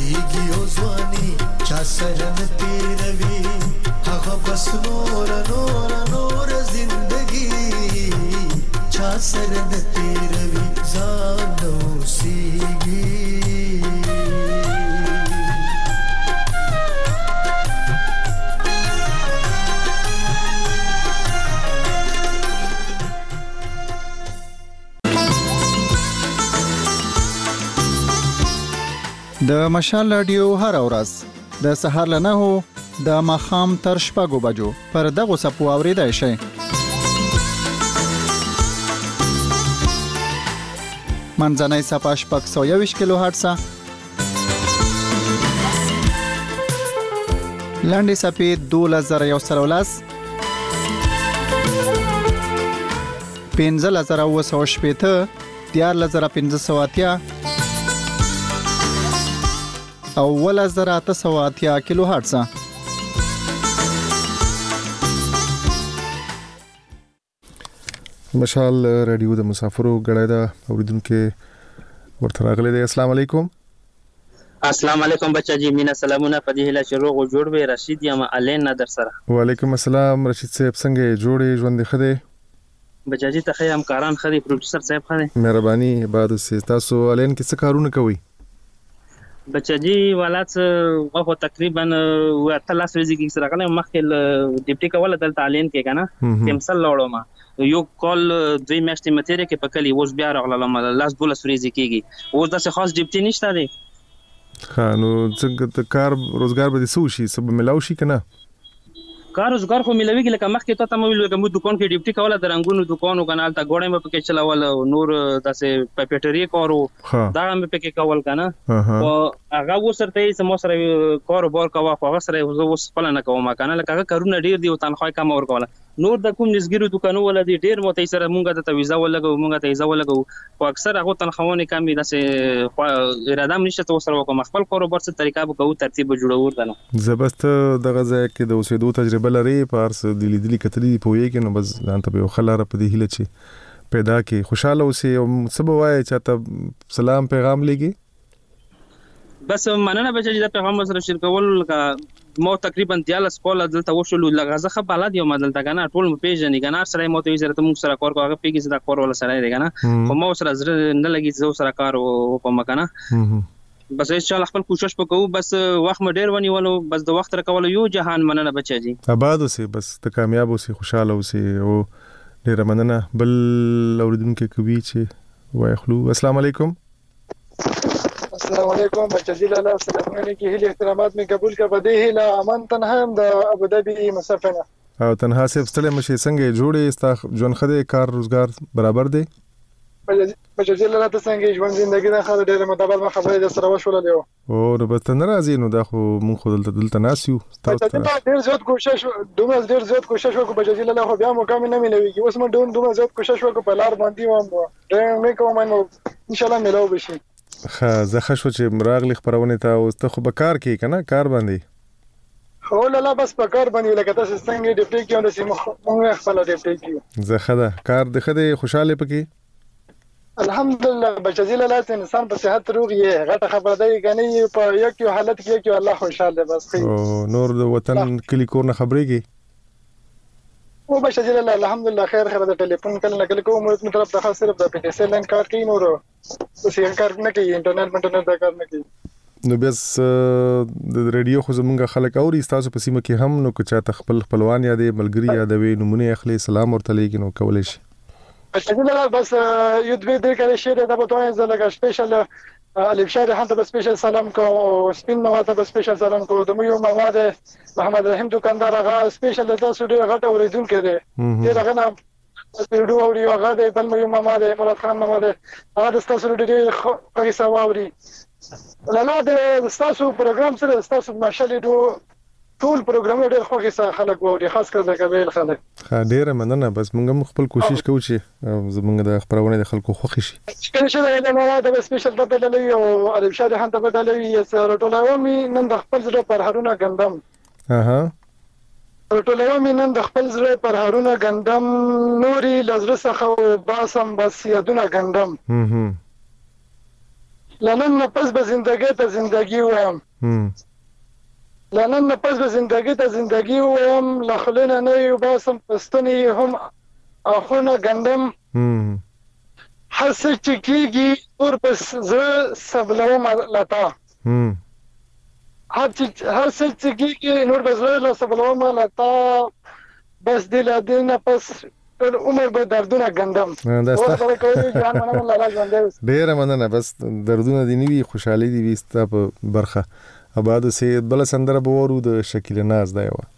سیږي او ځواني چا سره نه تیروي هغه بس نور زندگی چا سره نه تیروي ځان اوسېږي د مشال رادیو هر ورځ د سهار له 9 د ماښام تر 6 بجو پر دغه سپو اوریدای شئ. منځنۍ صفحه 621 کیلو هرتز، لاندې صفحه 2113 15980 14580 او 1880 کیلو هرتز. مشال رادیو د مسافرو غړای دا اوریدونکو ورته راغلي دي. السلام علیکم. السلام علیکم بچا جی، مینا سلامونه په دې هله چې روغ او جوړ وي. رشید یم الین در سره. وعلیکم السلام رشید صاحب، څنګه جوړې ژوند خده؟ بچا جی ته خیم کاران خدي، پروډوسر صاحب خدي. مهرباني بعد سي تاسو الین کې څه کارونه کوي؟ بچا جی ولات او تقریبا واتلاس ورځې کې سره غلم مخکې ډیپټي کوله دلته الین کې کنه تمثال لوړم یو کال دوی میاشتې متیره کې پکلی اوس بیا راغلم لاس 12 ورځې کېږي. اوس داسې خاص ډیپټي نشته دی. ها نو څنګه کار روزګار به سو شي سب ملاوي شي کنه؟ کار روزګار خو ملويږي لکه مخکې ته مو ویل کوم دکان کې ډیپټي کوله د رنگونو دکانو کنال ته غوړې مې پکې چلاول نور داسې پپیټری کارو دا مې پکې کول کنه او هغه وسرته یې سم سره کاروبار کاوه هغه سره اوس خپل نه کوم کنه لکه کارونه ډیر دی او تنخواه کم ور کوله. نور د کوم نسګرو دکانو ولدي ډیر مو ته سره مونږه ته ویزا ولګو مونږه ته ویزا ولګو او اکثر هغه تنخواهونه کم دي داسې اراده نشته تو سره کوم خپل کاروبار څه طریقه به کوو ترتیب جوړور دنه زبست دغه ځای کې د اوسېدو تجربه لري پارس دلی کتلی پوي کې نو بس ځان ته یو خلاره په دې هله چې پیدا کې خوشاله اوسې او سبا وای چاته سلام پیغام لګي. بس مننه بچی دا پیغام سره شیر کول مو تقریبا 13 کال دلته وشول لغه خه بلد یو مدلته کنه ټول پیژنې کنه سره مو ته وزارت مو سره کار کوغه پیګی زدا کار ولا سره دی کنه خو مو سره زره نه لګي زو سره کار وکم کنه بس ان شاء الله خپل کوشش وکړو. بس وخت مې ډیر ونیولو بس د وخت راکول یو جهان مننه بچی جی آباد اوسې بس ته کامیاب اوسې خوشاله اوسې او ډیر مننه. بل اوریدونکو کوي چې وایخلو. السلام علیکم. السلام علیکم بچا جی لاله السلام علیکم هیله احترامات می قبول کړ بده هیله امان تنها هم د ابوظبي مسافنه او تنها سیب ستله مشي څنګه جوړې استا جون خده کار روزګار برابر دی؟ بچا جی لاله څنګه ژوند زندگی نه خاله ډېر متبادل خبرې د سره وشول دی او نو بس ناراضي نو دا خو مونږ خو دلته ناسیو تاسو ډېر زیات کوشش وکړو بچا جی لاله خو بیا مو کم نه ملويږي اوس مو دومره زیات کوشش وکړو په لار باندې و مې کوم ان شاء الله ملو بشي. زه خښو چې مراغلی خبرونه ته او ته خو به کار کوي کنه کار باندې هو لاله بس په کار باندې لکه تاسو څنګه ډیپټي کې نو سیمه مونږ خپل ډیپټي کې زه خدا کار د خده خوشاله پکې الحمدلله بچی لاله انسان په صحت روغ یې غټه خبره دی کنه په یو حالت کې الله خوشاله بس او نور د وطن کلی کور نه خبرېږي او بچی لاله الحمدلله خیر د ټلیفون کله نه کله کوم مو طرف ته صرف د پی ټی سی لاین کار کوي نور اوسې کار نه کوي انټرنیټ دا کار نه کوي. نو بس د ریډیو خو زمونږ خلک اوري تاسو په سیمه کې هم نو که چاته خپلوان یادې ملګری یادوي نمونه اخلي سلام ورته لګي نو کولای شي. بس یو دوی د کله شي دا په توګه زلګه سپیشل الف شهر هم ته سپیشل سلام کو سپین نو ته سپیشل سلام کو د مې مواد محمد رحیم دکاندار هغه سپیشل تاسو ډیر غټه اوریدونکو دی هغه نه ویډیو اوري هغه د بل مې محمد مراد خان محمد هغه تاسو ډیر کوي سواوري لاله د تاسو پروګرام سره تاسو ماشالله ټول پروګرام ډیر خوږی سره خلک ووري خاص کر د قبایل خلک ډیر مننه. بس موږ خپل کوشش کوو چې زموږ د خبرونه د خلکو خوښ شي. کله چې دا نه د سپیشل په بدلوي او الف شهر هم په بدلوي سره ټولومي نن د خپل زړه پر هارونه غندم ټولومي نن د خپل زړه پر هارونه غندم نوري لزر څخه باسم بس یادونه غندم لنن نه پس به زندگی ته زندگی وایم لنن نه پس به زندگی ته زندگی وایم لخلنا نه یو باسم پستنی هم اخونه گندم هر څه چې کېږي اور پس زه سبلوم لتا هر څه چې کېږي نور بس زه سبلوم لتا بس دل دینه پس عمر به دردونه ګندم ډیره مننه بس دردونه دي نیوي خوشحالي دي وستا په برخه اباد سید بل سندره بورو د شکیل ناز دا یو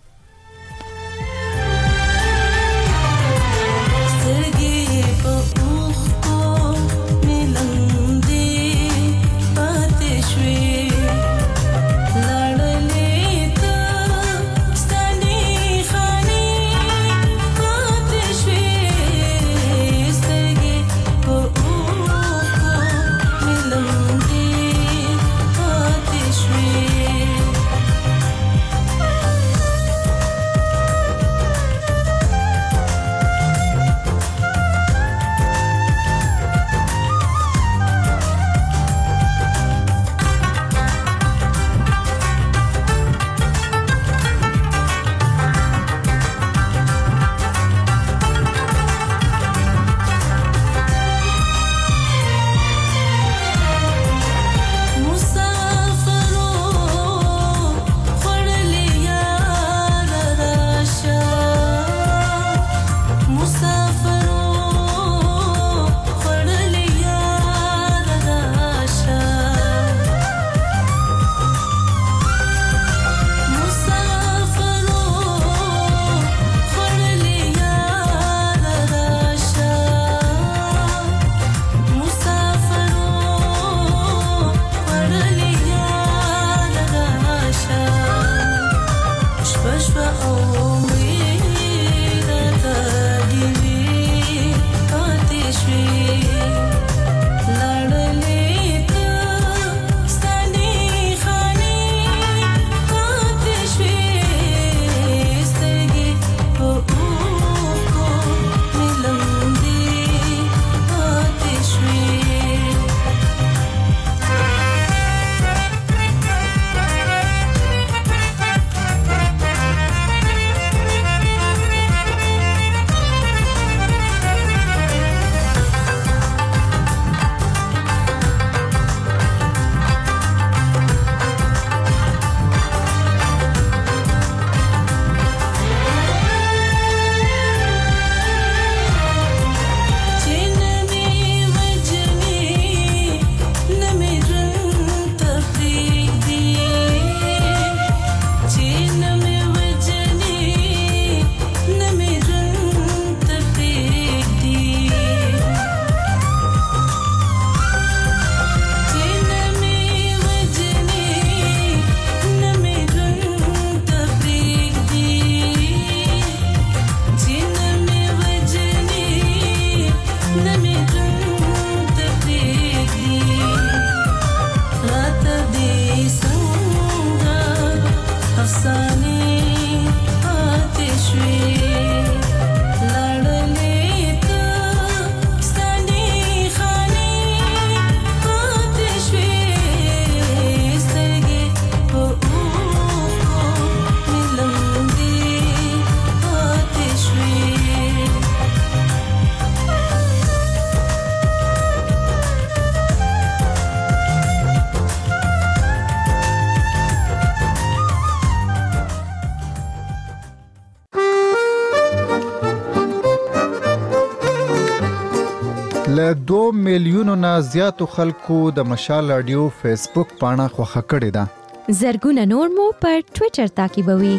له 2 میلیونو نه زیاتو خلکو د مشال رادیو فیسبوک پاڼه خوښه کړې ده. زرګونه نور مو پر ټوئیټر تعقیبوي.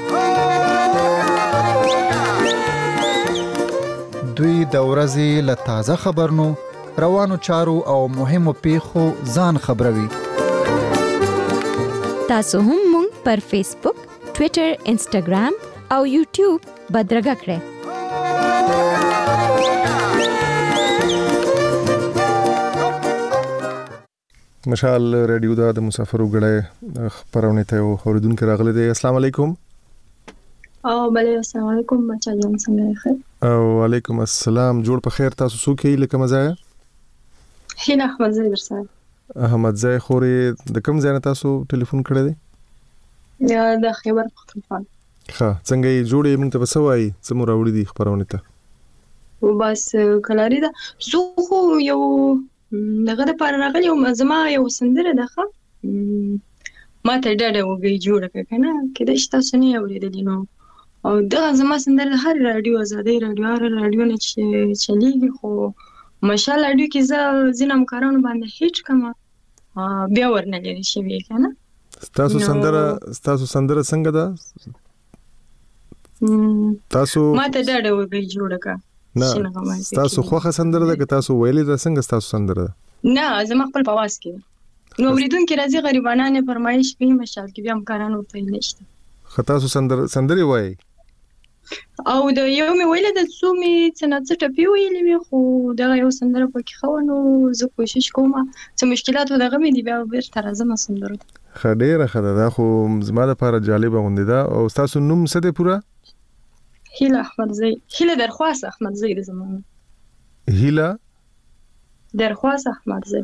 دوی د ورځې له تازه خبرونو، روانو چارو او مهمو پیښو ځان خبروي. تاسو هم مونږ پر فیسبوک، ټوئیټر، انسټاګرام او یوټیوب بدرګه کړئ. مشال رادیو د مسافرو غړې خبرونه ته اوریدونکو راغلي دي. السلام علیکم. بله السلام علیکم مچا یم څنګه ښه؟ وعلیکم السلام. جوړ په خیر. تاسو څوک یې لکه مزه؟ هیله احمد زید سره. احمد زای خوري د کوم ځای نه تاسو ټلیفون کړی دی؟ یا د خیبر پختونخوا. ښه څنګه یې جوړې موږ ته وسوي څومره راوړي دي خبرونه ته؟ بس کلاری ده زه خو یو دغه لپاره راغلی یم زما یو سندره ده ښه ما ته ډډه وګي جوړه که نه کېدای شي تاسو نه یې اورېدلي نو او دغه زما سندره د هر راډیو ازادۍ راډیو هر راډیو نه چې چلیږي خو ماشاءالله راډیو کې زه ځینې همکارانو باندې هیټ کړمه بیا ورنه لرې شوې که نه ستاسو سندره څنګه ده؟ تاسو ما ته ډډه وګي جوړه که نه تاسو خوخه سندره ده که تاسو ویلې ده څنګه تاسو سندره ده؟ نه زما خپل په واس کې نو اوریدونکو راځي غریبانان فرمایش کوي مشال کې بیا همکارانو ته نشته خو تاسو سندره وایي او د یو مې ویل د څو مې څه ټپی ویلې وي خو دا یو سندره پکې خو نو زه کوشش کوم چې مشکلات ودغه مې دی بیا بیرته راځم سندره خډيره خدا دا خو زما لپاره جالب غونډه ده او تاسو نوم څه دی پورا؟ هیله احمدزی هیله درخواست احمدزی د زمانه هیله درخواست احمدزی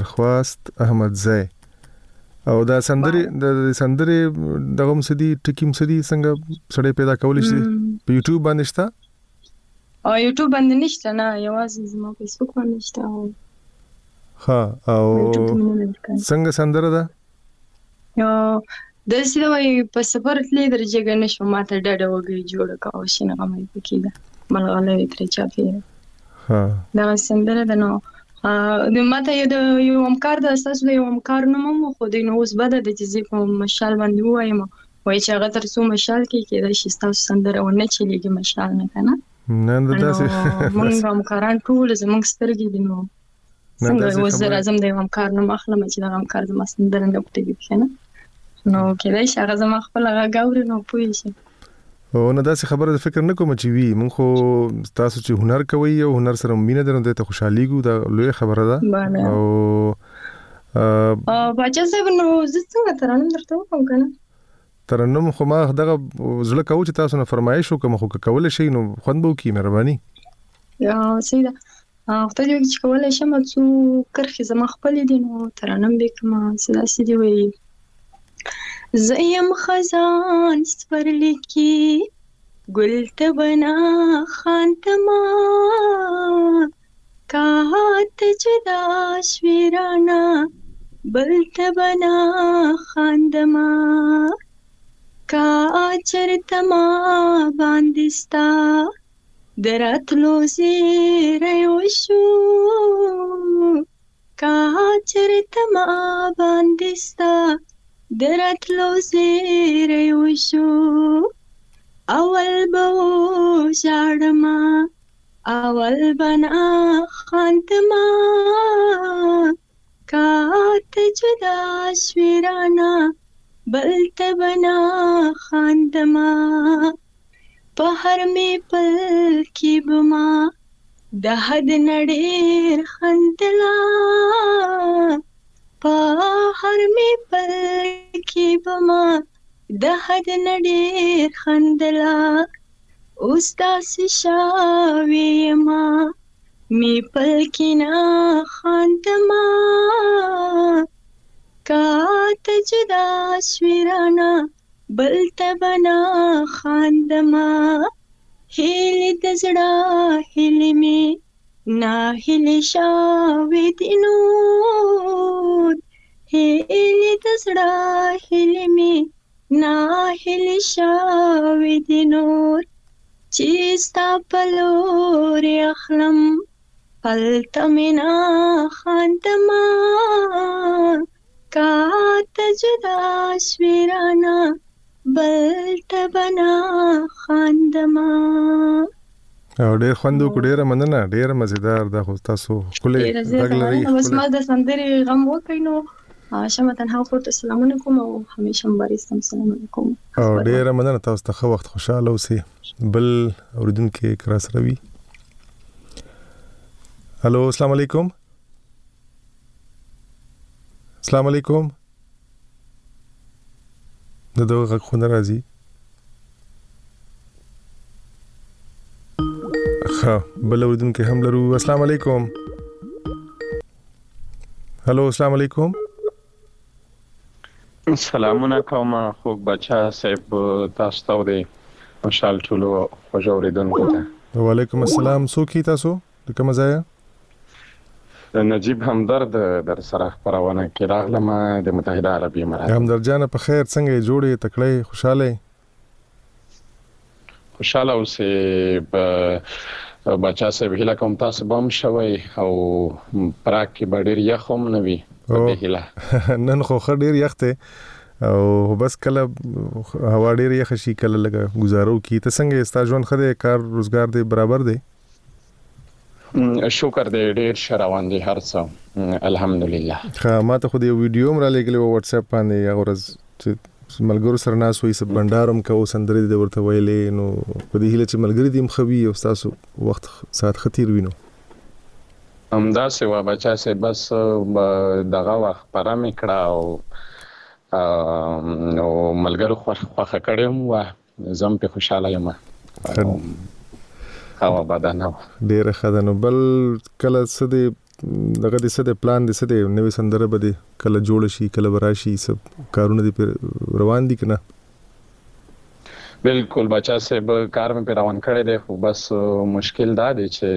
او دا سندري دغه مسدي ټکی مسدي څنګه سړی پیدا کول شي په یوټیوب باندې شته او یوټیوب باندې نشته نه یوازې زما فیسبوک باندې شته ها او څنګه سندره ده یو د سیدوي په سفر تلې درجه نشو ماته ډډه وګي جوړه کاو شنه غمې پکې ده ملغلې ترې چاپی ها دا سندره ده نو د ماته یو همکار د اساس یو همکار نوم خو د نو اوس بده د جزې په مشال باندې وایم وای چې هغه تر څو مشال کې د شستاو سندره ونه چلیږي مشال نه کنه نه داسې موږ همکاران ټول زموږ سترګې دي نو څنګه وزر اعظم د همکار نوم اخلم چې د همکار د مسندره نه پټي کنه نو کله چې هغه زما خپل هغه غاوري نو پوي شي او نه داسې خبره د فکر نه کوم چې وی مونږ خو تاسو چې هنر کوي او هنر سره مینه درنده ته خوشحالي ګو دا لوی خبره ده او بچا صاحب نو زه څنګه ترانم درته وکم کنه ترنم خو ما دغه زړه کوم چې تاسو نه فرمایش وکم خو کول شي نو خوند بو کی مهرباني یا سیده وخت دی چې کولای شم څو کرخي زما خپل دي نو ترانم به کوم سلاسي دی وي زیم خزان سپرلیکی گل تبنا خانتما کات جدا شویرانا بل تبنا خاندما کا چرتما باندستا دراتلو زیریوشو کا چرتما باندستا دراتلو زیریوشو اول بو جاړما اول بنا خاندما کات جدا شویرانا بل تبنا خاندما پهر می پل کی بما د حد نډیر خندلا پهر می پل کی بما د حد نډیر خندلا استاس شاوی ما می پل کی نا خاندما کات جدا شویرانا بل تبنا خاندما هیلی دزڑا هیلی می نا هیلی شاوی دینود هیلی دزڑا هیلی می نا هیلی شاوی دینود چیستا پلوری اخلم پلتمنا خاندما کات جدا شویرانا بلت بنا خاندما او ډېر خوند کو ډېر مننه ډېر مزیدار د خو تاسو خپل غلري بس ما د سندري غم وکینو شمتن هاو فوت السلام علیکم او همیشه مبارستم السلام علیکم او ډېر مننه تاسو ته وخت خوشاله اوسئ بل اوریدونکو کراس روي الو السلام علیکم السلام علیکم دغه خو ناراضي ها بل اوریدونکو هم لرو السلام علیکم هلو السلام علیکم. سلامونه کوم خوږ بچا صاحب تاسو ته دی مشال ټولو خوشوریدونکو ته. وعلیکم السلام. څوک تاسو د کوم ځای؟ نجیب همدرد در سره خبرونه کې راغلم د متحده عربي امارات. همدرد جان په خیر څنګه جوړې تکړه خوشاله اوسې بچا صاحب هله کوم تاسو بم شوي او پراک کې ډېر یخ هم نه وي په هله نن خو ډېر یخ ته او بس کله هوا ډېر یخ شي کله لګا گزارو کی ته څنګه ستا ژوند خده کار روزګار دی برابر دی؟ شکر دی ډېر شروان دی هر څه الحمدلله. ما ته خو دی ویډیو مر لګلې واتس اپ باندې اورز چې ملګرو سره ناس وې سب بندارم کو سندري د ورته ویلې نو په دې هله چې ملګری دیم خوي او تاسو وخت سات خطیر وینو همدا سوا بچا سه بس دغه وخت پرم کړه او نو ملګرو خوخه کړم و زم په خوشاله یم هوا بدنه ډیر خدانو بل کله سده دغه د سده پلان د سده نوې سندره بده کله جوړ شي کله وراشي سب کارونه دي روان دي کنه؟ بالکل بچا سه کار مې روان کړی دی خو بس مشکل دا دی چې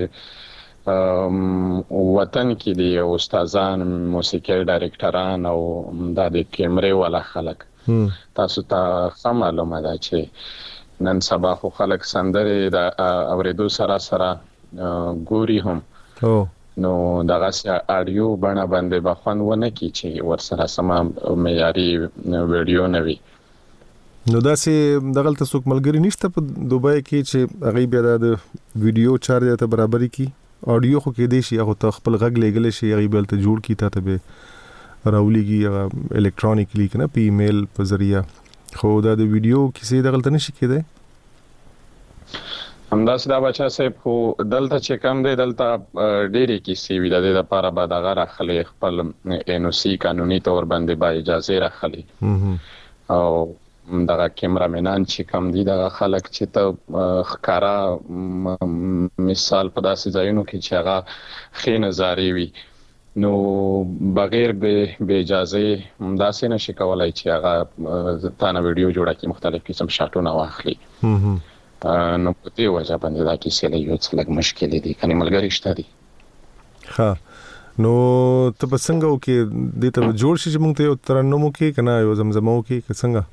وطن کې دي استادان موسیقي ډایرکټران او د کیمرې والا خلک تاسو ته معلومه ده چې نن سبا خو خلک سندره د اوریدو سره ګوري هم نو دغه اډیو بڼه باندې بخون ونه کی چې ور سره سم معیاري ویډیو نوي نو دا سه دغه تاسو ملګری نشته په دوبای کې چې هغه بیا د ویډیو چارج ته برابرۍ کی اډیو خو کې دی شي هغه ته خپل غږ لګل شي هغه بل ته جوړ کی ته به راولېږي الکترونیکلی کنه په ایمیل په ذریعہ خو دا د ویډیو کیسه دغه ته نشي کېده همداس دا بچا صاحب خو دلته چې کم دی دلته ډېری کیسې وی د لپاره به دغه راخلي خپل انوسی قانوني تور باندې با اجازه راخلي او دغه کیمرامنان چې کم دي دغه خلک چې ته ښکارا مثال په داسې ځایونو کې چې هغه خې نظاري وي نو بغیر به اجازه داسې نشي کولای چې هغه تانه ویډیو جوړه کی مختلف قسم شاټونه واخلي نو په دې وجه باندې دا کیسې له یو څه لږ مشکل دي کني ملګری شته دي. ها نو ته په څنګه وکي دې ته جوړ شي چې موږ ته یو ترنم وکي کنه یو زمزمه وکي څنګه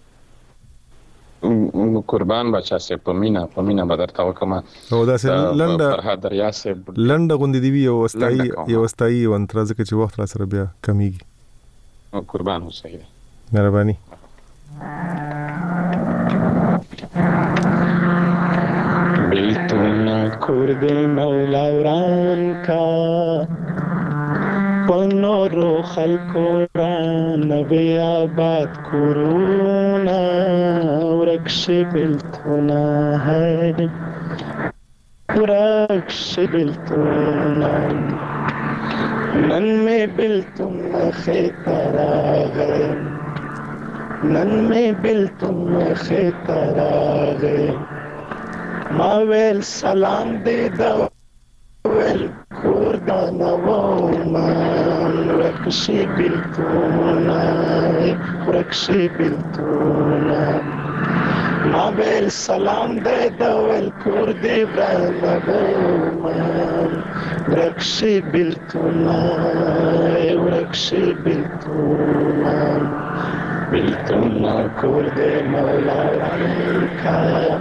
قربان بچا سه په مینا بدرته وکما او دا سه لنډه غوندې دی یو واستای او انتراز کې چې وخت را سره بیا کمیږي قربان اوسئ مهرباني. بیلتون کرد مولا وران کا پنورو خلکو ران نبی آباد کرونا ورکش بیلتونا ہے ورکش بیلتونا نن میں بیلتون خیطر آگئے نن میں بیلتون خیطر آگئے ماویل سلام دے دو ویل کوردانا وومان رکشی بیلتونا رکشی بیلتونا ماویل سلام دے دو ویل کوردی برانا وومان رکشی بیلتونا رکشی بیلتونا بیلتونا کوردی مولا رانکا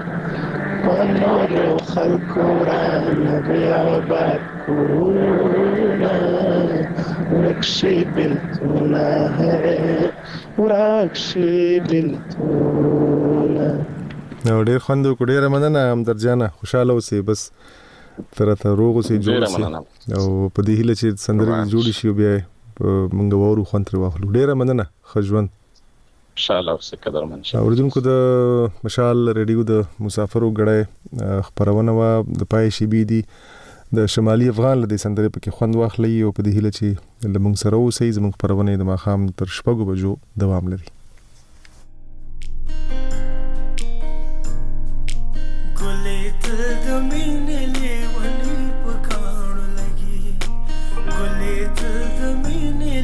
ونور خلق رانا بيابات كورونا وركشي بلتونا وركشي بلتونا نو ډېر خوند وکړ ډېر مننه همدرد جانه خوشاله اوسې بس تر ته روغ اوسې جوړ شي او په دې هیله چې سندرې جوړ شي بیا موږ وورو خوند تر واخلو ډېر مننه خجوند ان شاء الله اوسه قدرمن شه. اوریدونکو د مشال ریډیو د مسافرو غړې خبرونه وا د پای شي بي دي د شمالي افغان له سندرې پکې خوند واخلي او په دې هیله چې لمونږ سره اوسې زموږ خبرونه د ماخام تر شپږو بجو دوام لري. ګلې ته د مینې لیونی په کاڼو لګي ګلې ته د مینې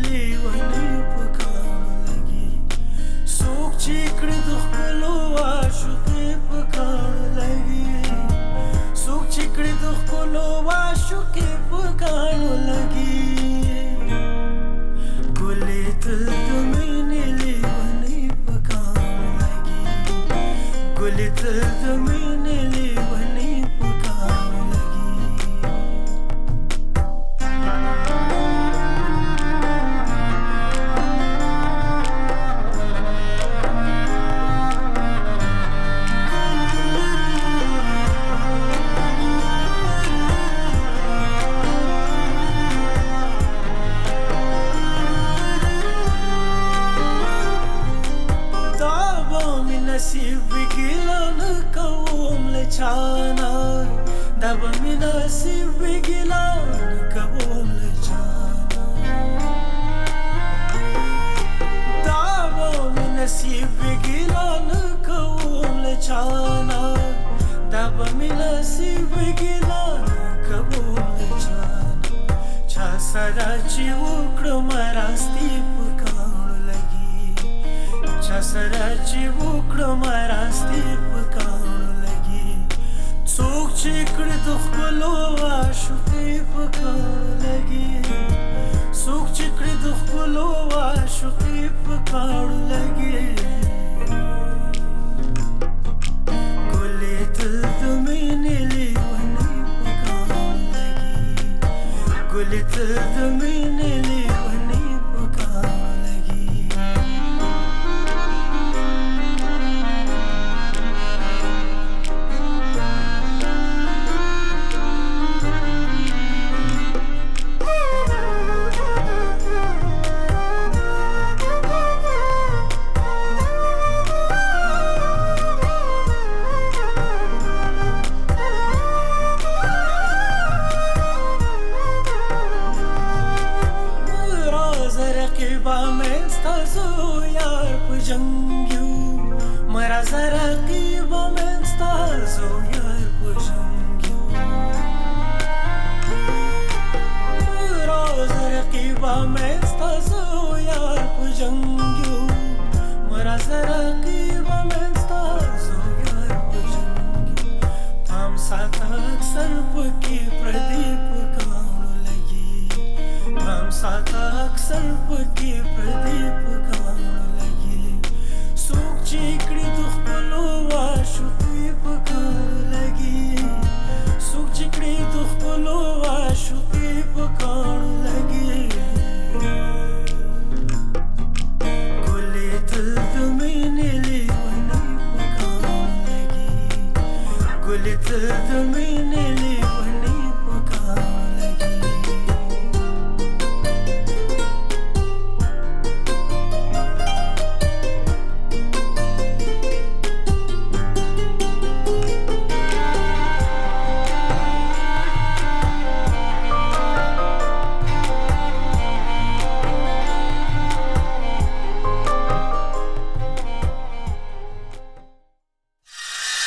ګلې ته د مینې لیونی په کاڼو لګي نصیب بگیلان کوم لچانا دب می نصیب بگیلان کوم لچانا دب می نصیب بگیلان کوم لچانا دب می نصیب بگیلان کوم لچانا چا سره چې وکړم راستی پکاڼو لګي چا سره چې وکړم راستی په کاڼو لګي څوک چې کړي د خپلو عاشقۍ په کاڼو لګي څوک چې کړي د خپلو عاشقۍ په کاڼو لګي ګلې تل د مینې لیونی په کاڼو لګي ګلې تل د مینې لیونی په کاڼو لګي ګلې ته د مینې لیونی